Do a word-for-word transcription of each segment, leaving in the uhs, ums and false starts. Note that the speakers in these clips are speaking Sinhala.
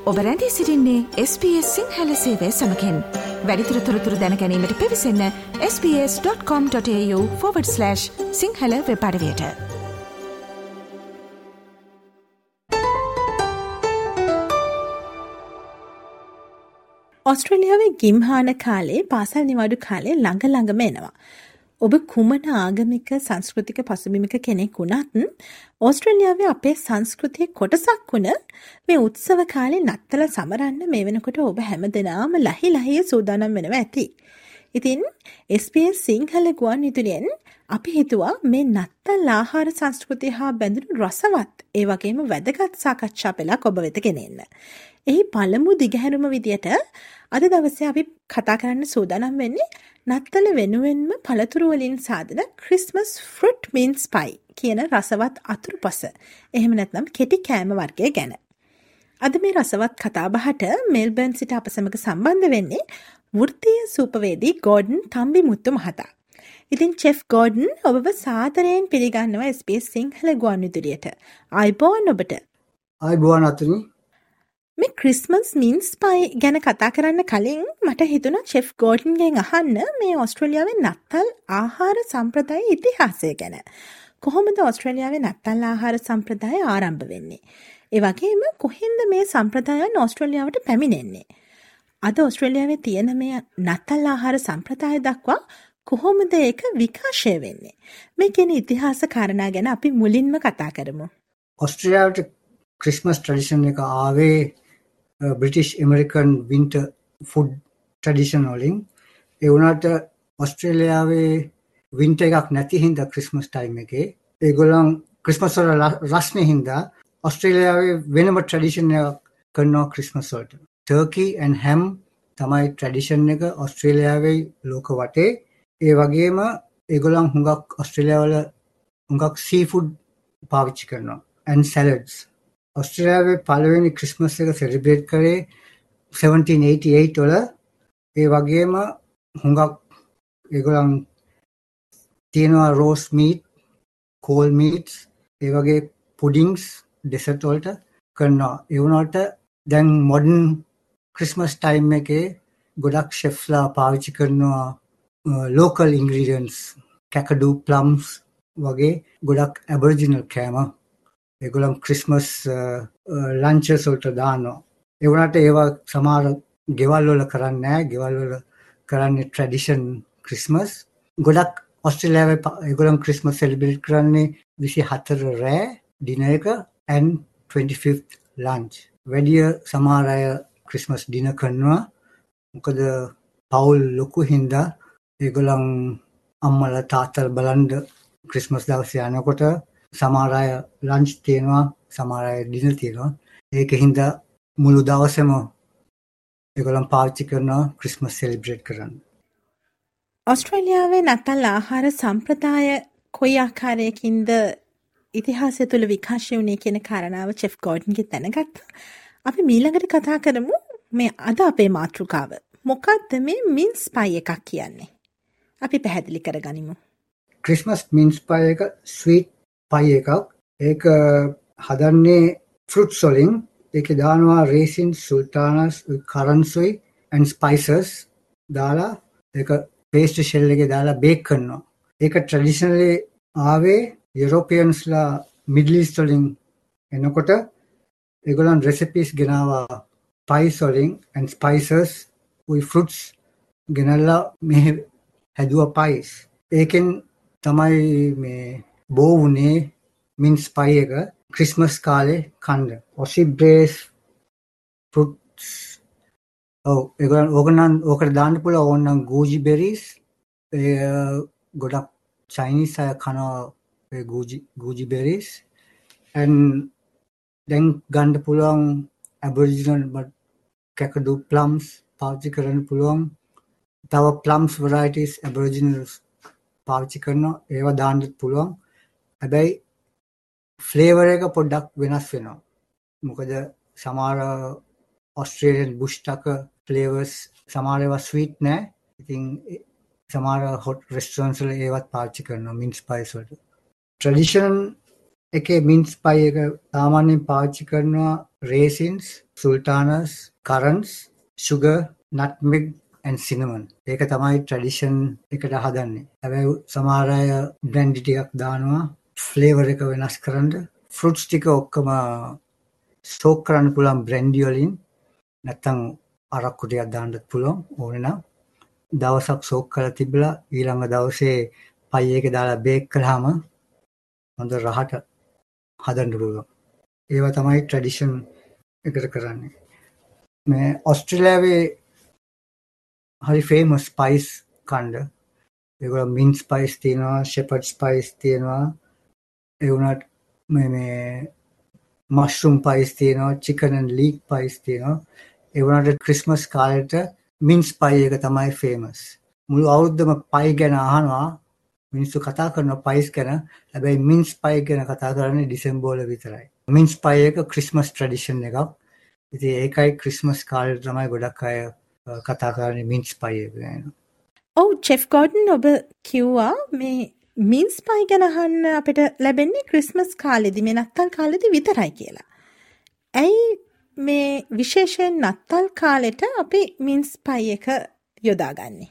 ඔබ රැඳී සිටින්නේ එස් බී එස් සිංහල සේවය සමගින්. වැඩිදුර තොරතුරු දැන ගැනීමට පිවිසන්න S B S dot com dot AU forward slash Sinhala web අඩවියට. ඔස්ට්‍රේලියාවේ ගිම්හාන කාලේ පාසල් නිවාඩු කාලේ ළඟ ළඟම එනවා. ඔබ කුමන ආගමික සංස්කෘතික පසුබිමක කෙනෙක් වුණත් ඕස්ට්‍රේලියාවේ අපේ සංස්කෘතියේ කොටසක් වුණ මේ උත්සව කාලේ නත්තල සමරන්න මේ වෙනකොට ඔබ හැමදෙනාම ලහි ලහිය සූදානම් වෙනවා ඇති. ඉතින් එස් බී එස් සිංහල ගුවන් විදුලියෙන් අපි හිතුවා මේ නත්තල් ආහාර සංස්කෘතිය හා බැඳුණු රසවත් ඒ වගේම වැදගත් සාකච්ඡා පෙළක් ඔබ වෙත ගෙනෙන්න. එහි පළමු දිගහැරුම විදියට අද දවසේ අපි කතා කරන්න සූදානම් වෙන්නේ නත්තල වෙනුවෙන්ම පළතුරු වලින් සාදන ක්‍රිස්මස් ෆෘට් මින්ස් පයි කියන රසවත් අතුරුපස. එහෙම නැත්නම් කෙටි කෑම වර්ගය ගැන. අද මේ රසවත් කතාබහට මෙල්බර්න් සිට අප සමග සම්බන්ධ වෙන්නේ වෘත්තීය සූපවේදී ගෝඩන් තම්බිමුත්තු මහතා. ඉතින් චෙෆ් ගෝඩන් ඔබව සාදරයෙන් පිළිගන්නවා එස් බී එස් සිංහල ගුවන් විදුලියට. ආයුබෝවන් ඔබට. ආයුබෝවන් අතුනි. මේ ක්‍රිස්මස් මින්ස් පයි ගැන කතා කරන්න කලින් මට හිතුණා චෙෆ් ගෝඩන්ගෙන් අහන්න මේ ඕස්ට්‍රේලියාවේ නත්තල් ආහාර සම්ප්‍රදාය ඉතිහාසය ගැන. කොහොමද ඕස්ට්‍රේලියාවේ නත්තල් ආහාර සම්ප්‍රදාය ආරම්භ වෙන්නේ? ඒ වගේම කොහෙන්ද මේ සම්ප්‍රදායන් ඕස්ට්‍රේලියාවට පැමිණෙන්නේ? අද ඕස්ට්‍රේලියාවේ තියෙන මේ නත්තල් ආහාර සම්ප්‍රදාය දක්වා කොහොමද ඒක විකාශය වෙන්නේ? මේ කියන ඉතිහාස කාරණා ගැන අපි මුලින්ම කතා කරමු. ඕස්ට්‍රේලියාවට ක්‍රිස්මස් ට්‍රැඩිෂන් එක ආවේ British American winter food tradition වලින්. ඒ වුණාට ඕස්ට්‍රේලියාවේ වින්ටර් එකක් නැති හින්දා ක්‍රිස්මස් ටයිම් එකේ ඒගොල්ලන් ක්‍රිස්මස් වල රස්නේ හින්දා ඕස්ට්‍රේලියාවේ වෙනම ට්‍රැඩිෂන් එකක් කරනවා ක්‍රිස්මස් වලට. ටර්කි ඇන්ඩ් හැම් තමයි ට්‍රැඩිෂන් එක ඕස්ට්‍රේලියාවේ ලෝක වටේ. ඒ වගේම ඒගොල්ලන් හුඟක් ඕස්ට්‍රේලියාවල හුඟක් සී ෆුඩ් පාවිච්චි කරනවා and salads. ඔස්ට්‍රේලියාවේ පළවෙනි ක්‍රිස්මස් එක සෙලිබ්‍රේට් කරේ seventeen eighty-eight වල. ඒ වගේම හුඟක් ඒගොල්ලන් තියෙනවා රෝස් මීට්, කෝල් මීට්ස්, ඒ වගේ පුඩින්ග්ස් ඩෙසර්ට් වලට කරනවා. ඒ වුණාට දැන් මොඩර්න් ක්‍රිස්මස් ටයිම් එකේ ගොඩක් ෂෙෆ්ලා පාවිච්චි කරනවා ලෝකල් ඉන්ග්‍රීඩියන්ට්ස්, කැකඩු, ප්ලම්ස් වගේ ගොඩක් ඇබර්ජිනල් කෑම ඒගොල්ලන් ක්‍රිස්මස් ලන්චස් වලට දානවා. ඒ වුණාට ඒවා සමහර ගෙවල් වල කරන්නේ නැහැ. ගෙවල් වල කරන්නේ ට්‍රැඩිෂන් ක්‍රිස්මස්. ගොඩක් ඕස්ට්‍රේලියාවේ ඒගොල්ලන් ක්‍රිස්මස් සෙලිබ්‍රේට් කරන්නේ twenty-four රෑ ඩිනර් එක and twenty-fifth lunch. වැඩිය සමහර අය ක්‍රිස්මස් ඩිනර් කරනවා. මොකද පවුල් ලොකු හින්දා ඒගොල්ලන් අම්මලා තාත්තලා බලන්න ක්‍රිස්මස් දවසේ යනකොට සමහර අය ලන්ච් තියනවා, සමහර අය ඩිනර් තියනවා. ඒක හින්දා මුළු දවසම ඒගොල්ලන් පාවිච්චි කරනවා ක්‍රිස්මස් සෙලිබ්‍රේට් කරන්න. ඕස්ට්‍රේලියාවේ නත්තල් ආහාර සම්ප්‍රදාය කොයි ආකාරයකින්ද ඉතිහාසය තුළ විකාශය වුණේ කියන කාරණාව චෙෆ් ගෝඩන්ගෙන් දැනගත්තා. අපි ඊළඟට කතා කරමු මේ අද අපේ මාතෘකාව. මොකක්ද මේ මින්ස් පයි එකක් කියන්නේ? අපි පැහැදිලි කරගනිමු. ක්‍රිස්මස් මින්ස් පයි එක ස්වීට් පයි එකක්. ඒක හදන්නේ ෆෘට්ස් වලින්. ඒකේ දානවා රේසින්, සුල්තානස්, කරන්සුයි and spices දාලා ඒක පේස්ට් ෂෙල් එකේ දාලා බේක් කරනවා. ඒක ට්‍රැඩිෂනලි ආවේ යුරෝපියන්ස්ලා මිඩල් ඊස්ට් වලින් එනකොට ඒගොල්ලන් රෙසිපීස් ගෙනාවා පයිස් වලින් and spices with fruits ගෙනල්ලා මේ හැදුවා පයිස්. ඒකෙන් තමයි මේ බෝ වුණේ මින්ස් පයි එක ක්‍රිස්මස් කාලේ කන්න. ඔසි බ්‍රේස් ෆෘට්ස් ඔව් ඒගොල්ලන් ඕකනම් ඕකට දාන්න පුළුවන් ඕනනම් ගූජි බෙරිස්. ඒ ගොඩක් චයිනීස් අය කනවා ඒ ගූජි ගූජි බෙරිස් and දැන් ගන්න පුළුවන් ඇබර්ජිනල් බට් කැකඩු ප්ලම්ස් පාවිච්චි කරන්න පුළුවන්. තව ප්ලම්ස් varieties ඇබර්ජිනල්ස් පාවිච්චි කරනවා. ඒවා දාන්නත් පුළුවන්. හැබැයි ෆ්ලේවර් එක පොඩ්ඩක් වෙනස් වෙනවා. මොකද සමහර ඔස්ට්‍රේලියන් බුෂ් ටක ෆ්ලේවර්ස් සමහර ඒවා ස්වීට් නෑ. ඉතින් සමහර හොට් රෙස්ටොරන්ට්ස් වල ඒවත් පාවිච්චි කරනවා මින්ස් ස්පයිස් වලට. ට්‍රැඩිෂනල් එකේ මින්ස් පයි එක සාමාන්‍යයෙන් පාවිච්චි කරනවා raisins, sultanas, currants, sugar, nutmeg and cinnamon. ඒක තමයි ට්‍රැඩිෂන් එකට හදන්නේ. හැබැයි සමහර අය බ්ලෙන්ඩ් ටිකක් දානවා ෆ්ලේවර් එක වෙනස් කරන්න. ෆෘට්ස් ටික ඔක්කොම ස්ටෝක් කරන්න පුළුවන් බ්‍රැන්ඩි වලින්. නැත්තම් අරක්කු ටිකක් දාන්නත් පුළුවන් ඕනේ නම්. දවසක් සෝක් කරලා තිබලා ඊළඟ දවසේ පයි එකේ දාලා බේක් කළාම හොඳ රහට හදන්න පුළුවන්. ඒවා තමයි ට්‍රැඩිෂන් එකට කරන්නේ. මේ ඔස්ට්‍රේලියාවේ හරි ෆේමස් ස්පයිස් කණ්ඩ. ඒගොල්ලෝ මින්ට් ස්පයිස් තියෙනවා, ෂෙපර්ඩ් ස්පයිස් තියෙනවා. ඒ වුණාට මේ මේ මෂ්රූම් පයිස් තියෙනවා, චිකන් ඇන්ඩ් ලීක් පයිස් තියෙනවා. ඒ වුණාට ක්‍රිස්මස් කාලෙට මින්ට් පයි එක තමයි ෆේමස්. මුළු අවුරුද්දම පයි ගැන අහනවා. මිනිස්සු කතා කරන පයිස් ගැන. හැබැයි මින්ට් පයි ගැන කතා කරන්නේ ඩිසෙම්බර් වල විතරයි. මින්ට් පයි එක ක්‍රිස්මස් ට්‍රැඩිෂන් එකක්. ඉතින් ඒකයි ක්‍රිස්මස් කාලේ තමයි ගොඩක් අය කතා කරන්නේ මින්ට් පයි එක ගැන. ඔව් චෙෆ් ගෝඩන් ඔබ කිව්වා මේ මින්ට් පයි ගැන අහන්න අපිට ලැබෙන්නේ ක්‍රිස්මස් කාලෙදි මේ නත්තල් කාලෙදි විතරයි කියලා. ඇයි මේ විශේෂයෙන් නත්තල් කාලෙට අපි මින්ට් පයි එක යොදාගන්නේ?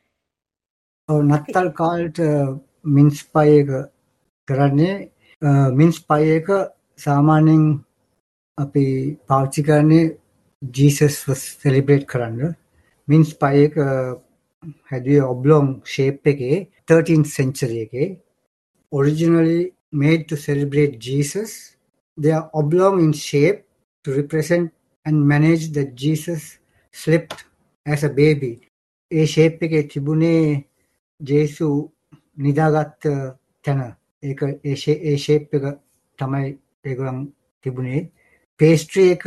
ඔව් නත්තල් කාලෙට මින්ට් පයි එක කරන්නේ මින්ට් පයි එක සාමාන්‍යයෙන් අපි පාවිච්චි කරන්නේ ජීසස් සෙලිබ්‍රේට් කරන්න. මින්ට් පයි එක හැදුවේ ඔබ්ලොං ෂේප් එකේ thirteenth century එකේ. Originally made to celebrate Jesus, they are oblong in shape to represent and manage that Jesus slept as a baby. ඒ ෂේප් එකේ තිබුණේ ජේසු නිදාගත් තැන. ඒක ඒ ෂේප් එක තමයි ඒගොල්ලන් තිබුණේ. පේස්ට්‍රි එක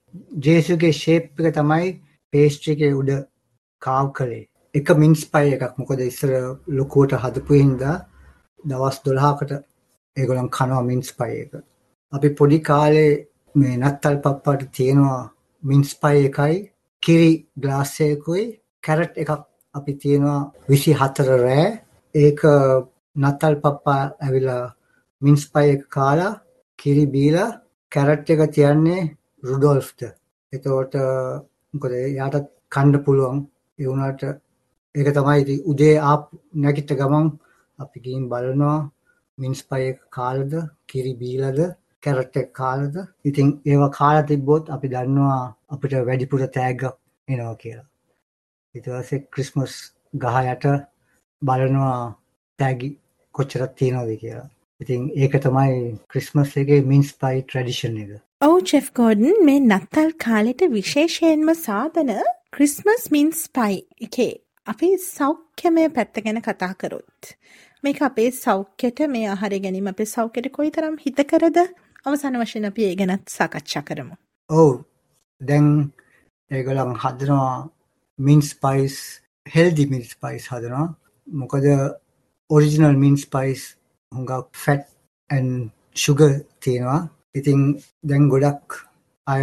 ජේසුගේ ෂේප් එක තමයි පේස්ට්‍රි එකේ උඩ කාව් කළේ. එක මින්ට් පයි එකක්. මොකද ඉස්සර ලොකුවට හදපු හින්දා දවස් දොළහකට ඒගොල්ලන් කනවා මින්ට් පයි එක. අපි පොඩි කාලේ මේ නත්තල් පප්පාට තියෙනවා මින්ට් පයි එකයි කිරි ග්ලාස් එකකුයි කැරට් එකක් අපි තියෙනවා විසි හතර රෑ. ඒක නත්තල් පප්පා ඇවිල්ලා මින්ට් පයි එක කාලා කිරි බීලා කැරට් එක තියන්නේ රුඩෝල්ෆ්ට. එතකොට මොකද යාට කන්න පුළුවන්. ඒ වුණාට ඒක තමයි උදේ ආප් නැගිට ගමන් අපි ගිහින් බලනවා මින්ට් පයි එක කාලද කිරි බීලාද කැරට් එක කාලද. ඉතින් ඒවා කාලා තිබ්බොත් අපි දන්නවා අපිට වැඩිපුර තෑග්ගක් එනවා කියලා. ඊට පස්සේ ක්‍රිස්මස් ගහ යට බලනවා තෑගි කොච්චරක් තියෙනවද කියලා. ඉතින් ඒක තමයි ක්‍රිස්මස් එකේ මින්ට් පයි ට්‍රැඩිෂන් එක. ඔව් චෙෆ් ගෝඩන් මේ නත්තල් කාලෙට විශේෂයෙන්ම සාදන ක්‍රිස්මස් මින්ට් පයි එකේ අපි සෞඛ්‍යමය පැත්ත ගැන කතා කරොත් මේක අපේ සෞඛ්‍යයට මේ ආහාරය ගැනීම අපේ සෞඛ්‍යයට කොයිතරම් හිතකරද? අවසාන වශයෙන් අපි ඒ ගැනත් සාකච්ඡා කරමු. ඔව් දැන් ඒගොල්ලන් හදනවා mint spice healthy mint spice හදනවා. මොකද ඔරිජිනල් මින්ට් ස්පයිස් හුඟක් ෆැට් ඇන්ඩ් ෂුගර් තියෙනවා. ඉතින් දැන් ගොඩක් අය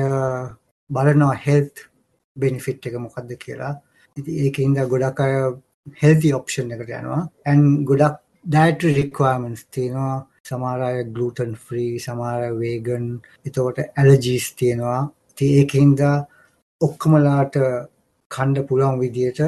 බලනවා හෙල්ත් බෙනිෆිට් එක මොකක්ද කියලා. ඉතින් ඒකින්ද ගොඩක් අය හෙල්දි ඔප්ෂන් එකට යනවා. ඇන්ඩ් ගොඩක් ඩයටරි රික්වයර්මන්ට්ස් තියෙනවා. සමහර අය ග්ලූටන් ෆ්‍රී, සමහර අය වේගන්. එතකොට ඇලර්ජීස් තියෙනවා. ඉතින් ඒකින්ද ඔක්කොමලාට කන්න පුළුවන් විදියට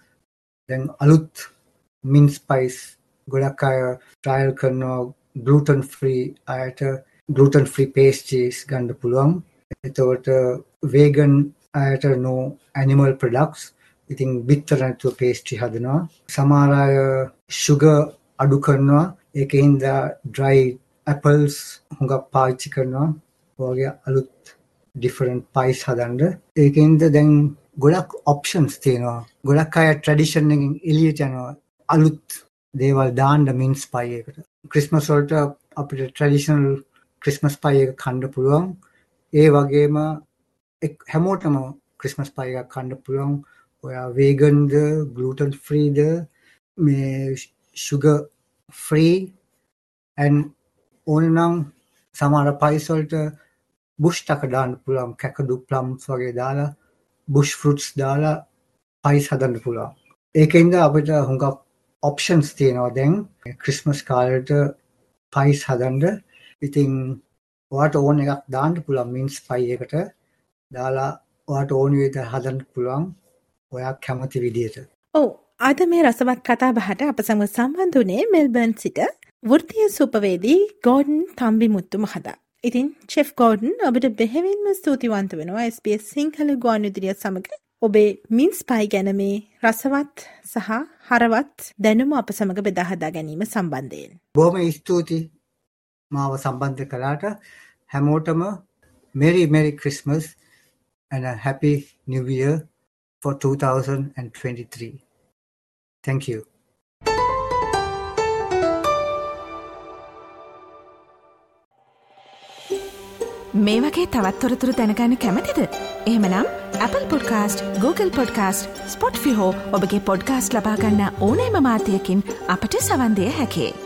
දැන් අලුත් මින්ට් ස්පයිස් ගොඩක් අය ට්‍රයල් කරනවා. ග්ලූටන් ෆ්‍රී අයට ග්ලූටන් ෆ්‍රී පේස්ට්‍රීස් ගන්න පුළුවන්. එතකොට වේගන් අයට no animal products. ඉතින් බිත්තර නැතුව පේස්ට්‍රි හදනවා. සමහර අය sugar අඩු කරනවා. ඒකින්ද dry apples හුඟක් පාවිච්චි කරනවා. ඔයගේ අලුත් different pies හදන්න. ඒකින්ද දැන් ගොඩක් options තියෙනවා. ගොඩක් අය ට්‍රැඩිෂන් එකෙන් එළියට යනවා. අලුත් දේවල් දාන්න මින්ට් පයි එකට. ක්‍රිස්මස් වලට අපිට ට්‍රැඩිෂනල් ක්‍රිස්මස් පයි එක කන්න පුළුවන්. ඒ වගේම හැමෝටම ක්‍රිස්මස් පයි එකක් කන්න පුළුවන්. ඔයා වේගන්ද, ග්ලූටන් ෆ්‍රීද, මේ sugar free and ඕනනම් සමහර පයිස් වලට බුෂ් ටක දාන්න පුළුවන්. කැකඩු ප්ලම්ස් වගේ දාලා බුෂ් ෆෘට්ස් දාලා පයිස් හදන්න පුළුවන්. ඒකින්ද අපිට හුඟක් ඔප්ෂන්ස් තියෙනවා දැන් ක්‍රිස්මස් කාලෙට පයිස් හදන්න. ඉතින් ඔයාට ඕන එකක් දාන්න පුළුවන් මින්ස් පයි එකට දාලා ඔයාට ඕන විදිහට හදන්න පුළුවන් ඔයා කැමති විදිහට. ඔව් අද මේ රසවත් කතා බහට අප සමග සම්බන්ධ වුණේ මෙල්බර්න් සිට වෘත්තීය සුපවේදී ගෝඩන් තම්බිමුත්තු මහතා. ඉතින් චෙෆ් ගෝඩන් ඔබට බෙහෙවින්ම ස්තුතිවන්ත වෙනවා එස් බී එස් සිංහල ගුවන්විදුලිය සමග ඔබේ මින්ස් පයි ගැන මේ රසවත් සහ හරවත් දැනුම අප සමග බෙදා හදා ගැනීම සම්බන්ධයෙන්. බොහොම ස්තුතියි මාව සම්බන්ධ කළාට. හැමෝටම Merry Merry Christmas and a Happy New Year for two thousand twenty-three. Thank you. මේ වගේ තවත් තොරතුරු දැනගන්න කැමතිද? එහෙමනම් Apple Podcast, Google Podcast, Spotify හෝ ඔබගේ podcast ලබා ගන්න ඕනෑම මාධ්‍යයකින් අපට සවන් දෙන්න හැකියි.